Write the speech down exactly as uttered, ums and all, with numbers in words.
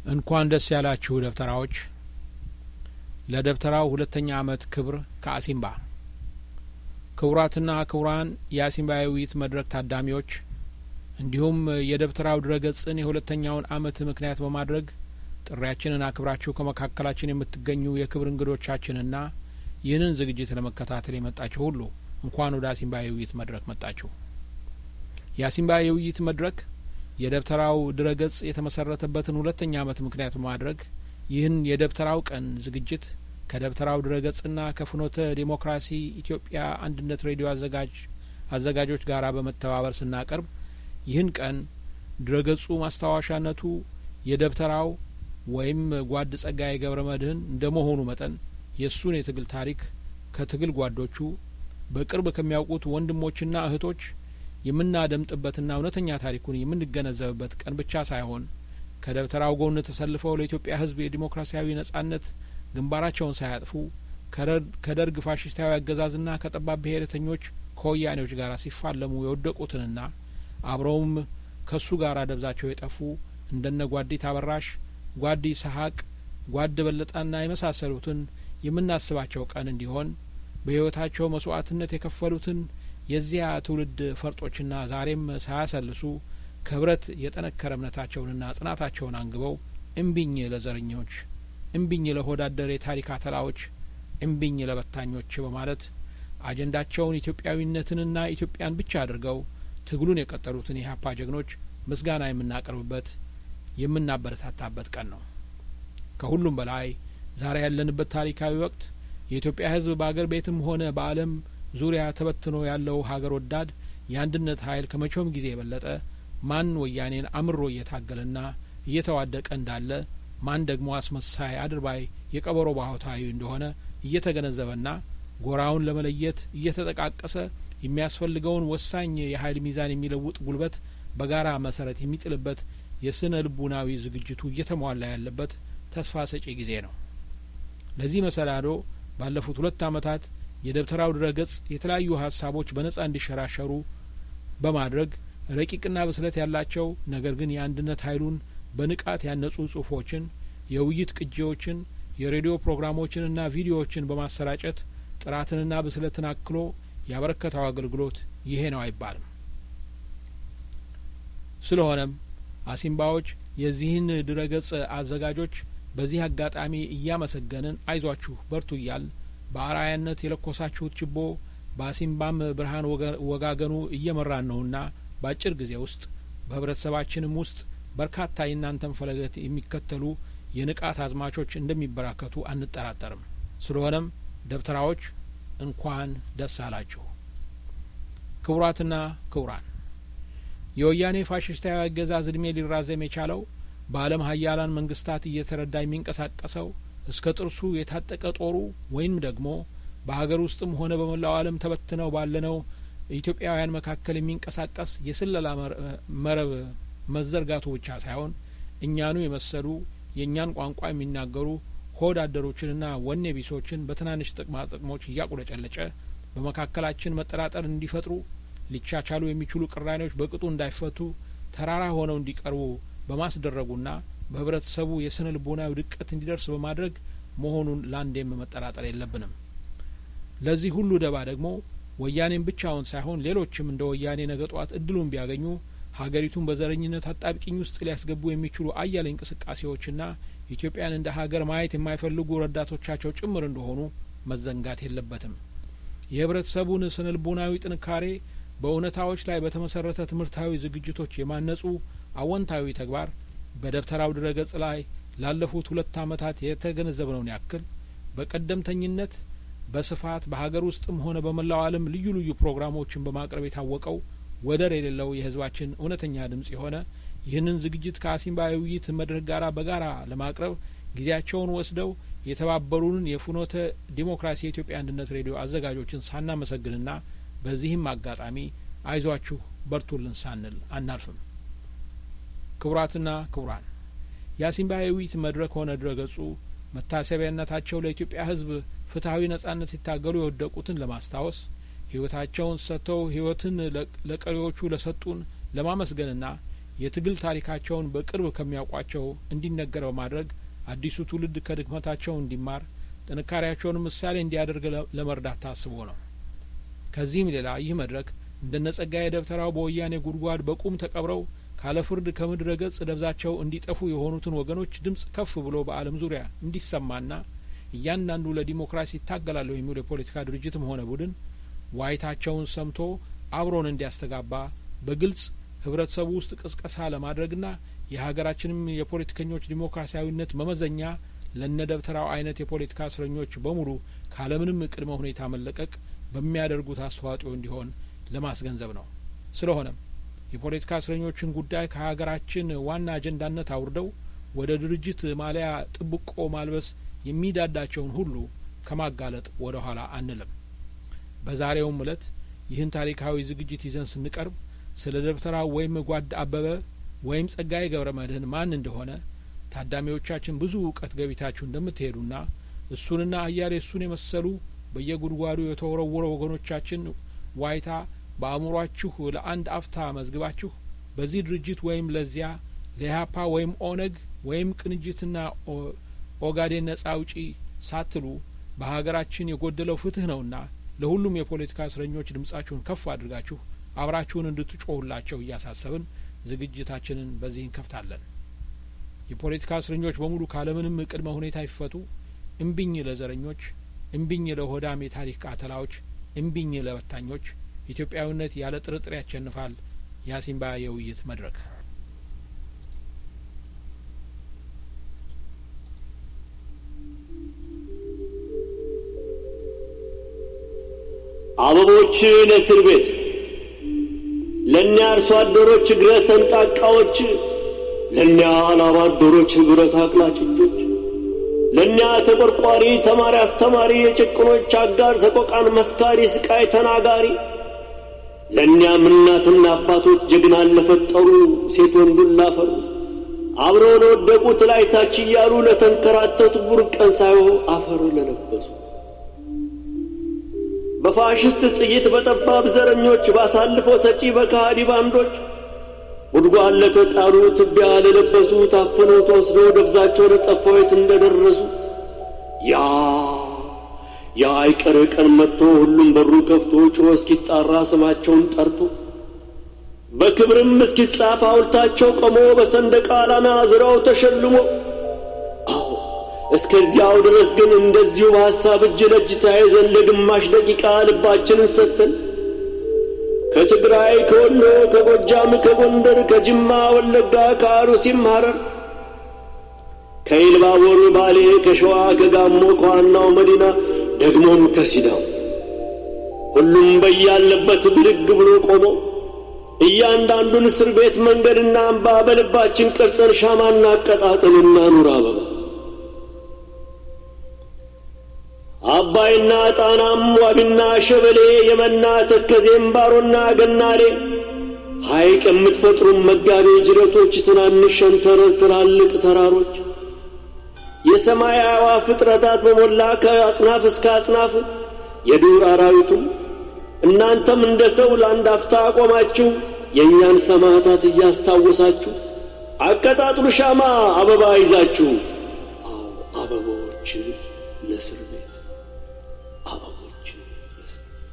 እንኳን ደስ ያላችሁ ደብተራዎች ለደብተራው ሁለተኛ አመት ክብር ከአሲምባ። ክቡራትና ክቡራን የአሲምባ የውይይት መድረክ ታዳሚዎች እንዲሁም የደብተራው ድረገጽን የሁለተኛውን አመት ምክንያት በማድረግ ጥሪያችንን አክብራችሁ ከመካከላችን የምትገኙ የክብር እንግዶቻችንና ይህንን ዝግጅት ለመከታተል የመጣችሁ ሁሉ እንኳን ወደ አሲምባ የውይይት መድረክ መጣችሁ። የአሲምባ የውይይት መድረክ የደብተራው ድረገጽ የተመሰረተበትን ሁለተኛ አመት ምክንያት በማድረግ ይህን የደብተራው ቀን ዝግጅት ከደብተራው ድረገጽና ከፍኖተ ዲሞክራሲ ኢትዮጵያ አንድነት ሬዲዮ አዘጋጅ አዘጋጆች ጋራ በመተባበር ስናቀርብ ይህን ቀን ድረገጹ ማስታወሻነቱ የደብተራው ወይም ጓድ ጸጋዬ ገብረ መድህን እንደመሆኑ መጠን የሱን የትግል ታሪክ ከትግል ጓዶቹ በቅርብ ከሚያውቁት ወንድሞችና እህቶች የምናደምጥበትና እውነተኛ ታሪኩን የምንገነዘብበት ቀን ብቻ ሳይሆን ከደብተራው ጎን ተሰልፈው ለኢትዮጵያ ሕዝብ የዲሞክራሲያዊ ነጻነት ግንባራቸውን ሳያጥፉ ከደርግ ፋሽስታዊ አገዛዝና ከጠባብ ብሔረተኞች ከወያኔዎች ጋር ሲፋለሙ የወደቁትንና አብረውም ከሱ ጋር ደብዛቸው የጠፉ እንደነ ጓዲት አበራሽ፣ ጓዲ ሰሀቅ፣ ጓድ በለጣና የመሳሰሉትን የምናስባቸው ቀን እንዲሆን በሕይወታቸው መስዋዕትነት የከፈሉትን የዚያ ትውልድ ፈርጦችና ዛሬም ሳያሰልሱ ከብረት የጠነከረ እምነታቸውንና ጽናታቸውን አንግበው እምቢኝ ለዘረኞች፣ እምቢኝ ለሆዳደር የታሪክ አተላዎች፣ እምቢኝ ለበታኞች በማለት አጀንዳቸውን ኢትዮጵያዊነትንና ኢትዮጵያን ብቻ አድርገው ትግሉን የቀጠሉትን የኢህአፓ ጀግኖች ምስጋና የምናቀርብበት የምናበረታታበት ቀን ነው። ከሁሉም በላይ ዛሬ ያለንበት ታሪካዊ ወቅት የኢትዮጵያ ሕዝብ በአገር ቤትም ሆነ በዓለም ዙሪያ ተበትኖ ያለው ሀገር ወዳድ የአንድነት ኃይል ከመቼውም ጊዜ የበለጠ ማን ወያኔን አምሮ እየታገለና እየተዋደቀ እንዳለ ማን ደግሞ አስመሳይ አድርባይ የቀበሮ ባህታዊ እንደሆነ እየተገነዘበና ጎራውን ለመለየት እየተጠቃቀሰ የሚያስፈልገውን ወሳኝ የኃይል ሚዛን የሚለውጥ ጉልበት በጋራ መሰረት የሚጥልበት የስነ ልቡናዊ ዝግጅቱ እየተሟላ ያለበት ተስፋ ሰጪ ጊዜ ነው። ለዚህ መሰናዶ ባለፉት ሁለት አመታት የደብተራው ድረገጽ የተለያዩ ሀሳቦች በነጻ እንዲሸራሸሩ በማድረግ ረቂቅና ብስለት ያላቸው ነገር ግን የአንድነት ኃይሉን በንቃት ያነጹ ጽሁፎችን፣ የውይይት ቅጂዎችን፣ የሬዲዮ ፕሮግራሞችንና ቪዲዮዎችን በማሰራጨት ጥራትንና ብስለትን አክሎ ያበረከተው አገልግሎት ይሄ ነው አይባልም። ስለሆነም አሲምባዎች የዚህን ድረገጽ አዘጋጆች በዚህ አጋጣሚ እያመሰገንን አይዟችሁ በርቱ እያል በአርአያነት የለኮሳችሁት ችቦ በአሲምባም ብርሃን ወጋገኑ እየመራን ነውና በአጭር ጊዜ ውስጥ በህብረተሰባችንም ውስጥ በርካታ የእናንተን ፈለገት የሚከተሉ የንቃት አዝማቾች እንደሚበራከቱ አንጠራጠርም። ስለሆነም ደብተራዎች እንኳን ደስ አላችሁ። ክቡራትና ክቡራን፣ የወያኔ ፋሽስታዊ አገዛዝ እድሜ ሊራዘም የቻለው በዓለም ሀያላን መንግስታት እየተረዳ የሚንቀሳቀሰው እስከ ጥርሱ የታጠቀ ጦሩ ወይም ደግሞ በሀገር ውስጥም ሆነ በመላው ዓለም ተበትነው ባለነው ኢትዮጵያውያን መካከል የሚንቀሳቀስ የስለላ መረብ መዘርጋቱ ብቻ ሳይሆን እኛኑ የመሰሉ የእኛን ቋንቋ የሚናገሩ ሆድ አደሮችንና ወኔ ቢሶችን በትናንሽ ጥቅማ ጥቅሞች እያቁለጨለጨ በመካከላችን መጠራጠር እንዲፈጥሩ ሊቻቻሉ የሚችሉ ቅራኔዎች በቅጡ እንዳይፈቱ ተራራ ሆነው እንዲቀርቡ በማስደረጉና በህብረተሰቡ የስነ ልቦናዊ ድቀት እንዲደርስ በማድረግ መሆኑን ለአንዴም መጠራጠር የለብንም። ለዚህ ሁሉ ደባ ደግሞ ወያኔን ብቻውን ሳይሆን ሌሎችም እንደ ወያኔ ነገ ጧት እድሉን ቢያገኙ ሀገሪቱን በዘረኝነት አጣብቂኝ ውስጥ ሊያስገቡ የሚችሉ አያሌ እንቅስቃሴዎችና ኢትዮጵያን እንደ ሀገር ማየት የማይፈልጉ ረዳቶቻቸው ጭምር እንደሆኑ መዘንጋት የለበትም። የህብረተሰቡን ስነ ልቦናዊ ጥንካሬ በእውነታዎች ላይ በተመሰረተ ትምህርታዊ ዝግጅቶች የማነጹ አወንታዊ ተግባር በደብተራው ድረገጽ ላይ ላለፉት ሁለት አመታት የተገነዘብነውን ያክል በቀደምተኝነት በስፋት በሀገር ውስጥም ሆነ በመላው ዓለም ልዩ ልዩ ፕሮግራሞችን በማቅረብ የታወቀው ወደር የሌለው የህዝባችን እውነተኛ ድምጽ የሆነ ይህንን ዝግጅት ከአሲምባ የውይይት መድረክ ጋራ በጋራ ለማቅረብ ጊዜያቸውን ወስደው የተባበሩንን የፍኖተ ዲሞክራሲ የኢትዮጵያ አንድነት ሬዲዮ አዘጋጆችን ሳናመሰግንና በዚህም አጋጣሚ አይዟችሁ በርቱልን ሳንል አናልፍም። ክቡራትና ክቡራን፣ የአሲምባ የውይይት መድረክ ሆነ ድረገጹ መታሰቢያነታቸው ለኢትዮጵያ ሕዝብ ፍትሐዊ ነጻነት ሲታገሉ የወደቁትን ለማስታወስ ህይወታቸውን ሰጥተው ህይወትን ለቀሪዎቹ ለሰጡን ለማመስገንና የትግል ታሪካቸውን በቅርብ ከሚያውቋቸው እንዲነገር በማድረግ አዲሱ ትውልድ ከድክመታቸው እንዲማር ጥንካሬያቸውን ምሳሌ እንዲያደርግ ለመርዳት ታስቦ ነው። ከዚህም ሌላ ይህ መድረክ እንደነ ጸጋዬ ደብተራው በወያኔ ጉድጓድ በቁም ተቀብረው ካለ ፍርድ ከምድረ ገጽ ደብዛቸው እንዲጠፉ የሆኑትን ወገኖች ድምጽ ከፍ ብሎ በዓለም ዙሪያ እንዲሰማና እያንዳንዱ ለዲሞክራሲ ይታገላለሁ የሚሉ የፖለቲካ ድርጅትም ሆነ ቡድን ዋይታቸውን ሰምቶ አብሮን እንዲያስተጋባ በግልጽ ህብረተሰቡ ውስጥ ቅስቀሳ ለማድረግና የሀገራችንም የፖለቲከኞች ዲሞክራሲያዊነት መመዘኛ ለነ ደብተራው አይነት የፖለቲካ እስረኞች በሙሉ ካለምንም ቅድመ ሁኔታ መለቀቅ በሚያደርጉት አስተዋጽኦ እንዲሆን ለማስገንዘብ ነው። ስለሆነም የፖለቲካ እስረኞችን ጉዳይ ከሀገራችን ዋና አጀንዳነት አውርደው ወደ ድርጅት ማሊያ ጥብቆ ማልበስ የሚዳዳቸውን ሁሉ ከማጋለጥ ወደ ኋላ አንልም። በዛሬውም እለት ይህን ታሪካዊ ዝግጅት ይዘን ስንቀርብ ስለ ደብተራው ወይም ጓድ አበበ ወይም ጸጋዬ ገብረ መድህን ማን እንደሆነ ታዳሚዎቻችን ብዙ እውቀት ገቢታችሁ እንደምትሄዱና እሱንና አያሌ እሱን የመሰሉ በየጉድጓዱ የተወረወረ ወገኖቻችን ዋይታ በአእምሯችሁ ለአንድ አፍታ መዝግባችሁ በዚህ ድርጅት ወይም ለዚያ ለኢህአፓ ወይም ኦነግ ወይም ቅንጅትና ኦጋዴን ነጻ አውጪ ሳትሉ በሀገራችን የጎደለው ፍትህ ነውና ለሁሉም የፖለቲካ እስረኞች ድምጻችሁን ከፍ አድርጋችሁ አብራችሁን እንድትጮሁላቸው እያሳሰብን ዝግጅታችንን በዚህ እንከፍታለን። የፖለቲካ እስረኞች በሙሉ ካለምንም ቅድመ ሁኔታ ይፈቱ። እምቢኝ ለዘረኞች፣ እምቢኝ ለሆዳም የታሪክ ቃተላዎች፣ እምቢኝ ለበታኞች። ኢትዮጵያዊነት ያለ ጥርጥር ያሸንፋል። የአሲምባ የውይይት መድረክ አበቦች ለእስር ቤት ለእኛ አርሶ አደሮች እግረ ሰንጣቃዎች፣ ለእኛ ላባ አደሮች ብረት አቅላጭ እጆች፣ ለእኛ ተቆርቋሪ ተማሪ አስተማሪ የጭቁኖች አጋር ሰቆቃን መስካሪ ስቃይ ተናጋሪ፣ ለእኛም እናትና አባቶች ጀግናን ለፈጠሩ ሴት ወንዱን ላፈሩ አብረው ለወደቁት ላይ ታች እያሉ ለተንከራተቱ ቡርቀን ሳይሆን አፈር ለለበሱ በፋሽስት ጥይት በጠባብ ዘረኞች ባሳልፎ ሰጪ በካዲ ባንዶች ጉድጓድ ለተጣሉ ትቢያ ለለበሱ ታፍነው ተወስደው ደብዛቸው ለጠፋው የት እንደደረሱ ያ ያ አይቀር ቀን መጥቶ ሁሉም በሩን ከፍቶ ጮህ እስኪጣራ ስማቸውን ጠርቶ በክብርም እስኪጻፍ ሐውልታቸው ቆሞ በሰንደቅ ዓላማ አዝራው ተሸልሞ አዎ እስከዚያው ድረስ ግን እንደዚሁ በሐሳብ እጅ ለእጅ ተያይዘን ለግማሽ ደቂቃ ልባችንን ሰጥተን ከትግራይ ከወሎ ከጎጃም ከጎንደር ከጅማ ወለጋ ከአሩሲም ሐረር ከኢልባቦር ባሌ ከሸዋ ከጋሞ ከዋናው መዲና ደግሞም ከሲዳው ሁሉም በያለበት ብድግ ብሎ ቆሞ እያንዳንዱን እስር ቤት መንገድና አምባ በልባችን ቀርጸን ሻማና አቀጣጥልና ኑር አበባ አባይና ጣናም ዋቢና ሸበሌ የመና ተከዜም ባሮና ገናሌ ሐይቅ የምትፈጥሩም መጋቢ ጅረቶች ትናንሽ ሸንተር ትላልቅ ተራሮች የሰማይ አዕዋፍ ፍጥረታት በሞላ ከአጽናፍ እስከ አጽናፍ የዱር አራዊቱ እናንተም እንደ ሰው ለአንድ አፍታ ቆማችሁ የእኛን ሰማዕታት እያስታወሳችሁ አቀጣጥሉ ሻማ አበባ ይዛችሁ አዎ አበቦች ለእስር